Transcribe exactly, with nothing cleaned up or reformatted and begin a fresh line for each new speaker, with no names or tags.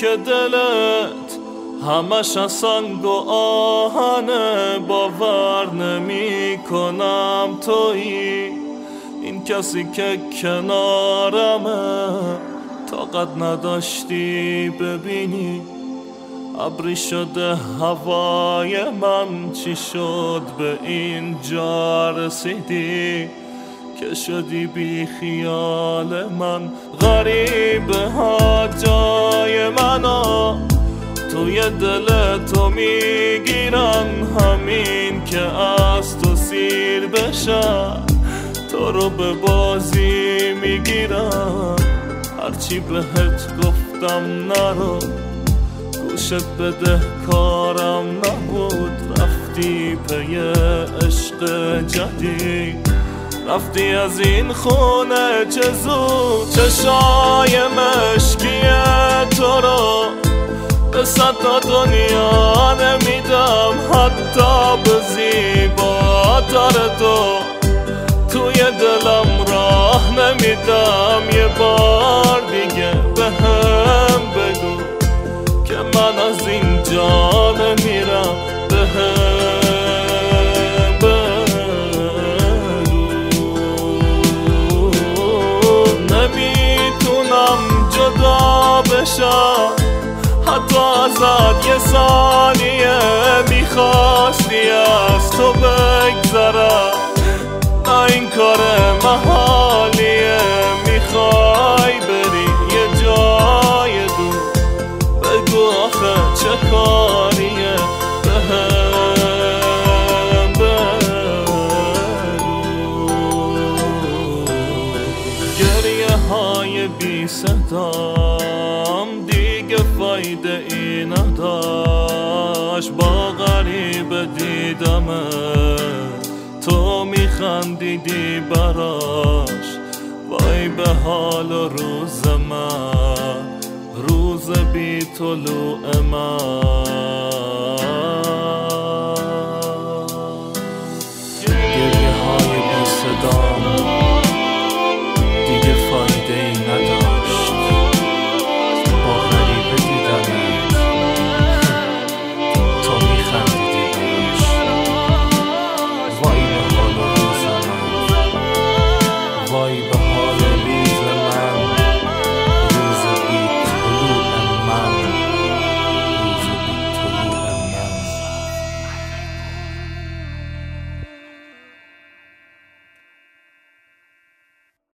که دلت همش از سنگ و آهنه، باور نمی کنم تویی این کسی که کنارمه. طاقت نداشتی ببینی ابری شده هوای من، چی شد به این جا رسیدی که شدی بی خیال من. غریبه ها جای منو توی دل تو میگیرن، همین که از تو سیر بشن تو رو به بازی میگیرن. هرچی بهت گفتم نرو گوشت بده کارم نبود، رفتی پی عشق جدید، رفتی از این خونه چه زود. چشای مشکیه تو رو به صد تا دنیا نمیدم، حتی به زیباتر تو توی دلم راه نمیدم. یه بار دیگه به هم بگو که من از اینجا نمیرم، به هم بگو. نمیتونم جدا بشم حتی ازت یه ثانیه، میخواستی از تو بگذرم، نه این کار محالیه. میخوای بری یه جای دور، بگو آخه چه کاریه، به هم بگو. گریه های بی صدام دیگه فایده ای نداشت، با غریب دیدمه تو میخندیدی براش. وای به حال و روز من، روز بی طلوع من.